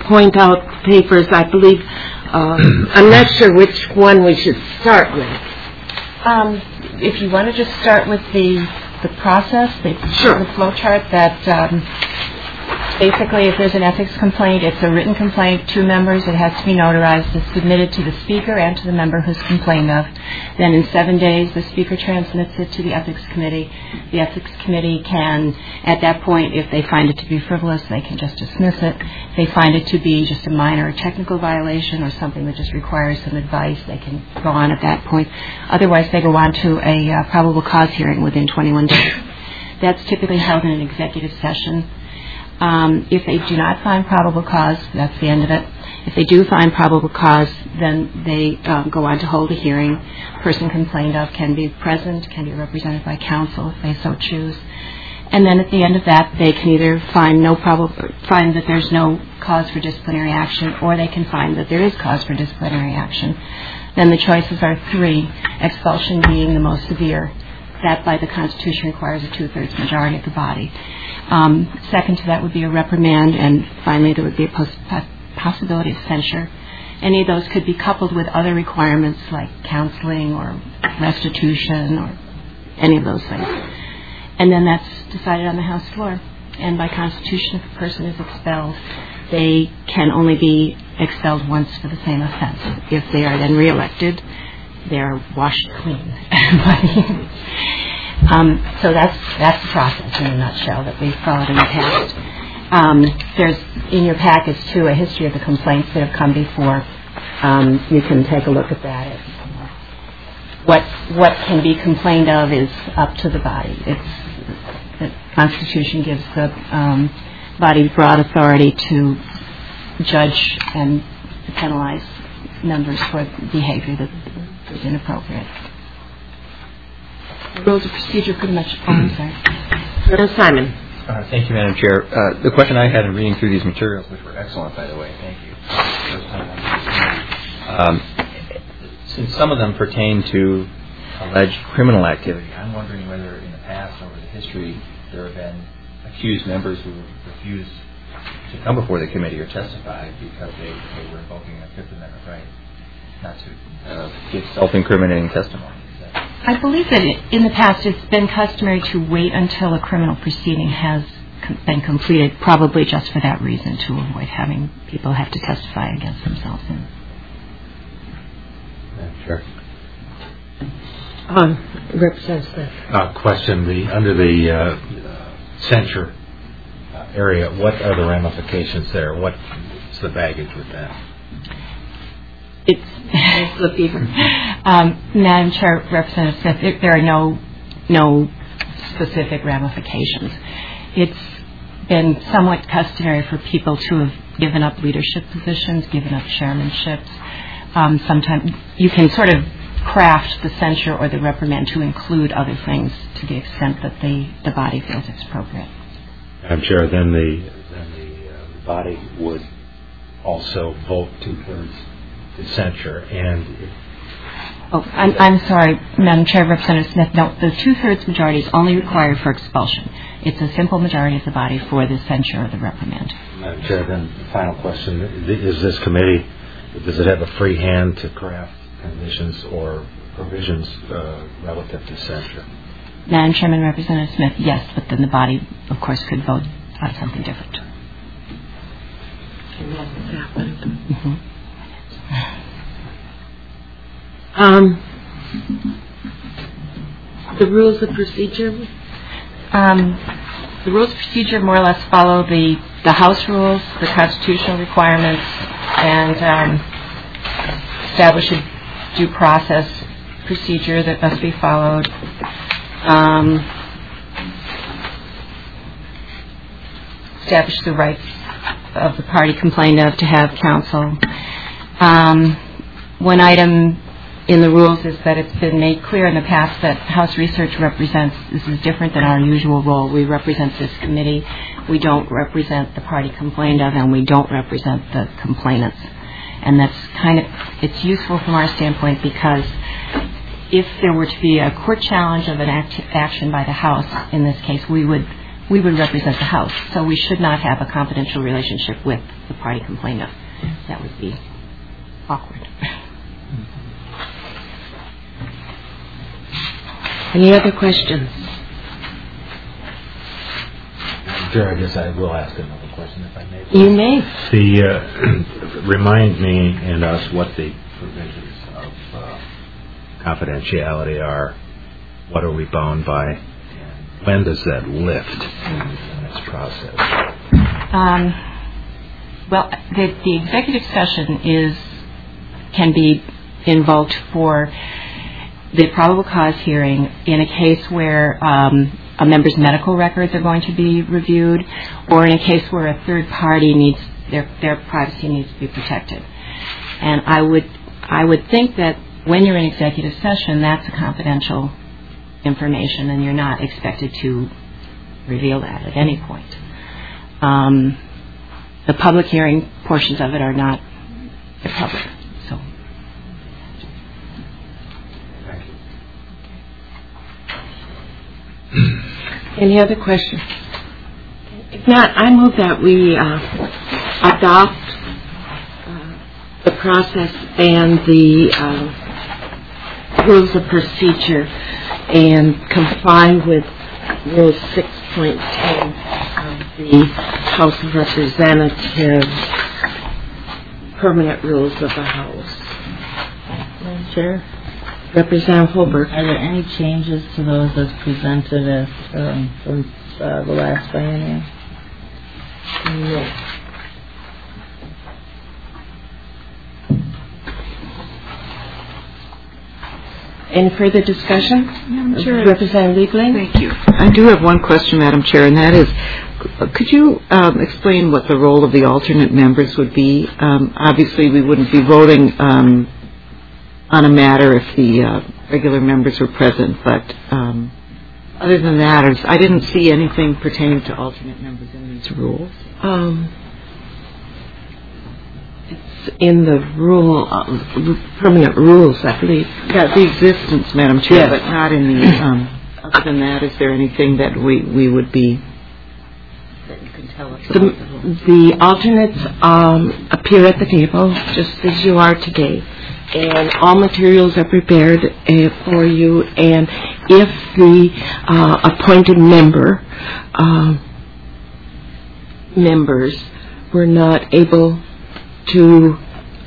point out papers, I believe. I'm not sure which one we should start with. If you want to just start with the process, the flow chart, that basically if there's an ethics complaint, it's a written complaint, 2 members, it has to be notarized, it's submitted to the speaker and to the member who's complained of. Then in 7 days, the speaker transmits it to the ethics committee. The ethics committee can, at that point, if they find it to be frivolous, they can just dismiss it. If they find it to be just a minor technical violation or something that just requires some advice, they can go on at that point. Otherwise, they go on to a probable cause hearing within 21 days. That's typically held in an executive session. If they do not find probable cause, that's the end of it. If they do find probable cause, then they go on to hold a hearing. The person complained of can be present, can be represented by counsel if they so choose. And then at the end of that, they can either find that there's no cause for disciplinary action, or they can find that there is cause for disciplinary action. Then the choices are 3, expulsion being the most severe. That by the Constitution requires a 2/3 majority of the body. Second to that would be a reprimand, and finally there would be a possibility of censure. Any of those could be coupled with other requirements like counseling or restitution or any of those things. And then that's decided on the House floor. And by Constitution, if a person is expelled, they can only be expelled once for the same offense. If they are then reelected, they're washed clean. So that's the process in a nutshell that we've followed in the past. There's in your package too a history of the complaints that have come before. You can take a look at that. What can be complained of is up to the body. The Constitution gives the body broad authority to judge and penalize members for behavior that is inappropriate. The rules of procedure pretty much. I'm sorry. Simon. Thank you, Madam Chair. The question I had in reading through these materials, which were excellent, by the way, thank you. Since some of them pertain to alleged criminal activity, I'm wondering whether in the past, over the history, there have been accused members who refused to come before the committee or testify because they were invoking a Fifth Amendment right not to give self-incriminating testimony. I believe that in the past it's been customary to wait until a criminal proceeding has been completed, probably just for that reason, to avoid having people have to testify against themselves. Sure. Representative Smith. Question, under the censure area, what are the ramifications there? What's the baggage with that? It's the fever. Madam Chair, Representative Smith, there are no specific ramifications. It's been somewhat customary for people to have given up leadership positions, given up chairmanships. Sometimes you can sort of craft the censure or the reprimand to include other things to the extent that the body feels it's appropriate. I'm sure then the body would also vote 2/3 to censure. And I'm sorry, Madam Chair, Representative Smith. No, the 2/3 majority is only required for expulsion. It's a simple majority of the body for the censure or the reprimand. Madam Chair, then the final question: is this committee, does it have a free hand to craft conditions or provisions relative to censure? Madam Chairman, Representative Smith, yes, but then the body, of course, could vote on something different. And that has happened. Mm-hmm. The rules of procedure? The rules of procedure more or less follow the House rules, the constitutional requirements, and establish a due process procedure that must be followed. Establish the rights of the party complained of to have counsel. One item in the rules is that it's been made clear in the past that House Research represents, this is different than our usual role. We represent this committee. We don't represent the party complained of, and we don't represent the complainants. And that's it's useful from our standpoint because if there were to be a court challenge of an action by the House, in this case, we would we would represent the House, so we should not have a confidential relationship with the party complainant. That would be awkward. Any other questions? Sure, I guess I will ask another question if I may. You may. Remind me and us what the provisions of confidentiality are. What are we bound by? And when does that lift in this process? Well, the executive session can be invoked for the probable cause hearing in a case where a member's medical records are going to be reviewed, or in a case where a third party needs their privacy needs to be protected. And I would think that when you're in executive session, that's a confidential information, and you're not expected to reveal that at any point. The public hearing portions of it are not public. So. Thank you. Any other questions? If not, I move that we adopt the process and the rules of procedure and comply with Rule 6.10 of the House of Representatives Permanent Rules of the House. Madam Chair, Representative Holbrook. are there any changes to those as presented as from the last biennium? No. Any further discussion? Madam Chair. Representative Liebling? Thank you. I do have one question, Madam Chair, and that is, could you explain what the role of the alternate members would be? Obviously, we wouldn't be voting on a matter if the regular members were present, but other than that, I didn't see anything pertaining to alternate members in these rules. It's in the permanent rules, I believe. Yeah, the existence, Madam Chair, Yes. but not in the, other than that, is there anything that we would be, that you can tell us about the rules? The alternates appear at the table, just as you are today, and all materials are prepared for you, and if the appointed members were not able to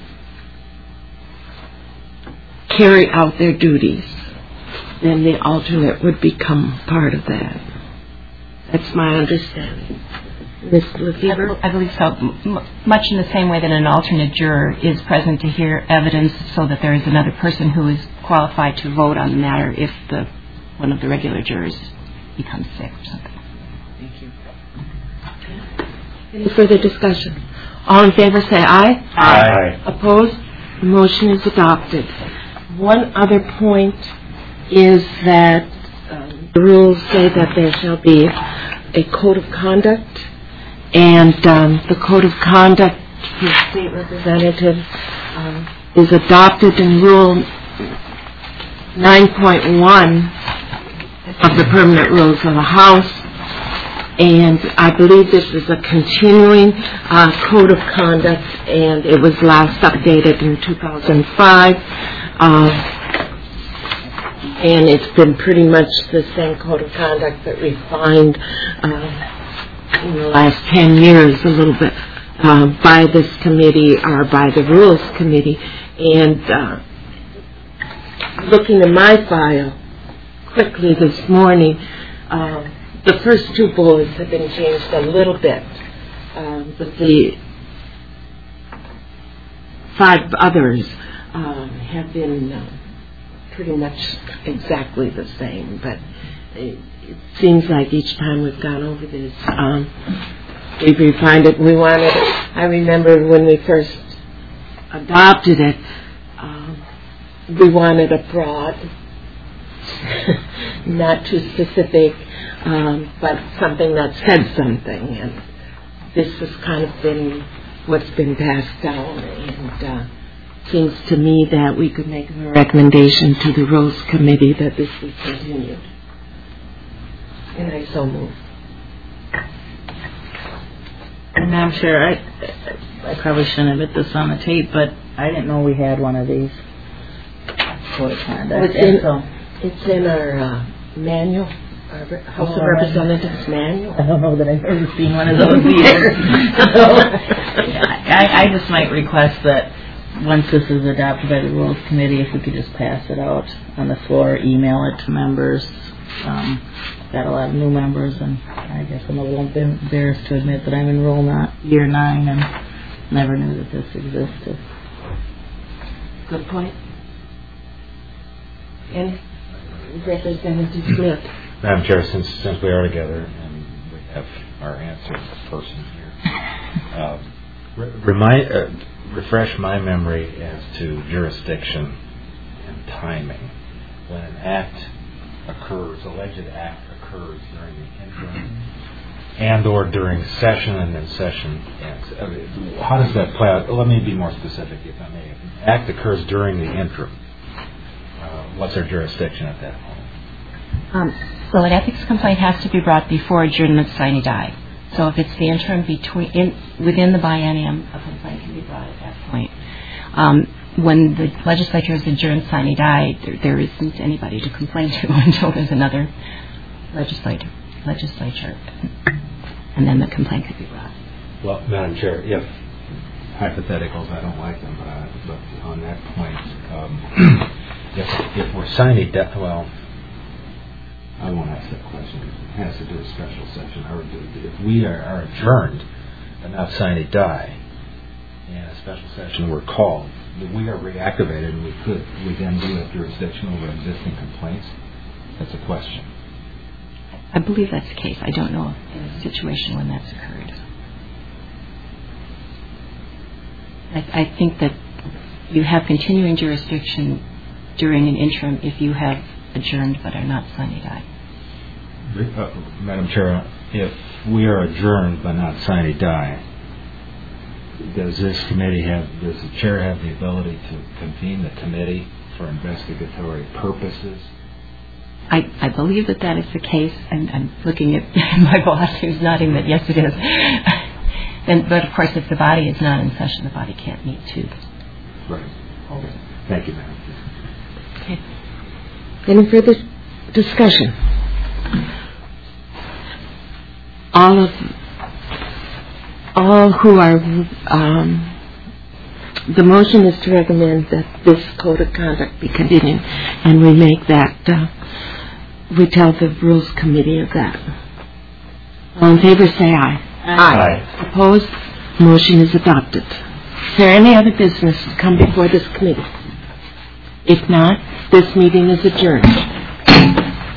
carry out their duties, then the alternate would become part of that. That's my understanding. Ms. Lefevre? I believe so. Much in the same way that an alternate juror is present to hear evidence so that there is another person who is qualified to vote on the matter if one of the regular jurors becomes sick or something. Thank you. Any further discussion? All in favor say aye. Aye. Opposed? The motion is adopted. One other point is that the rules say that there shall be a code of conduct, and the code of conduct for state representatives is adopted in Rule 9.1 of the permanent rules of the House. And I believe this is a continuing code of conduct, and it was last updated in 2005. And it's been pretty much the same code of conduct that refined in the last 10 years a little bit by this committee or by the Rules Committee. And looking at my file quickly this morning, the first two bullets have been changed a little bit, but the 5 others have been pretty much exactly the same. But it seems like each time we've gone over this, we've refined it. We wanted it. I remember when we first adopted it, we wanted a broad, not too specific, but something that said something, and this has kind of been what's been passed down, and seems to me that we could make a recommendation to the Rules Committee that this be continued. And I so move. Madam Chair, I probably shouldn't have put this on the tape, but I didn't know we had one of these. Code of conduct. It's in our manual, our House of Representatives manual. I don't know that I've ever seen one of those either. I just might request that once this is adopted by the Rules Committee, if we could just pass it out on the floor, email it to members. Got a lot of new members, and I guess I'm a little bit embarrassed to admit that I'm in year 9 and never knew that this existed. Good point. And Representative Smith. Madam Chair, since we are together and we have our answer person here, refresh my memory as to jurisdiction and timing. When an alleged act occurs during the interim and/or during session and then session ends. How does that play out? Let me be more specific, if I may. If an act occurs during the interim, what's our jurisdiction at that point? Well, an ethics complaint has to be brought before adjournment sine die. So if it's the interim within the biennium, a complaint can be brought at that point. When the legislature is adjourned sine die, there isn't anybody to complain to until there's another legislature, and then the complaint could be brought. Well, Madam Chair, if hypotheticals, I don't like them, but on that point, if we're sine die, well, I won't ask that question because it has to do with special session. If we are adjourned but not sine die, and a special session were called, we are reactivated and we then do have jurisdiction over existing complaints? That's a question. I believe that's the case. I don't know in a situation when that's occurred. I think that you have continuing jurisdiction during an interim if you have adjourned but are not sine die. Madam Chair, if we are adjourned but not sine die, does the chair have the ability to convene the committee for investigatory purposes? I believe that is the case, and I'm looking at my boss who's nodding that yes it is. But of course if the body is not in session, the body can't meet too. Right. Okay. Thank you, Madam. Okay. Any further discussion? All who are, the motion is to recommend that this code of conduct be continued, and we make that, we tell the Rules Committee of that. All in favor say aye. Aye. Opposed? Motion is adopted. Is there any other business to come before this committee? If not, this meeting is adjourned.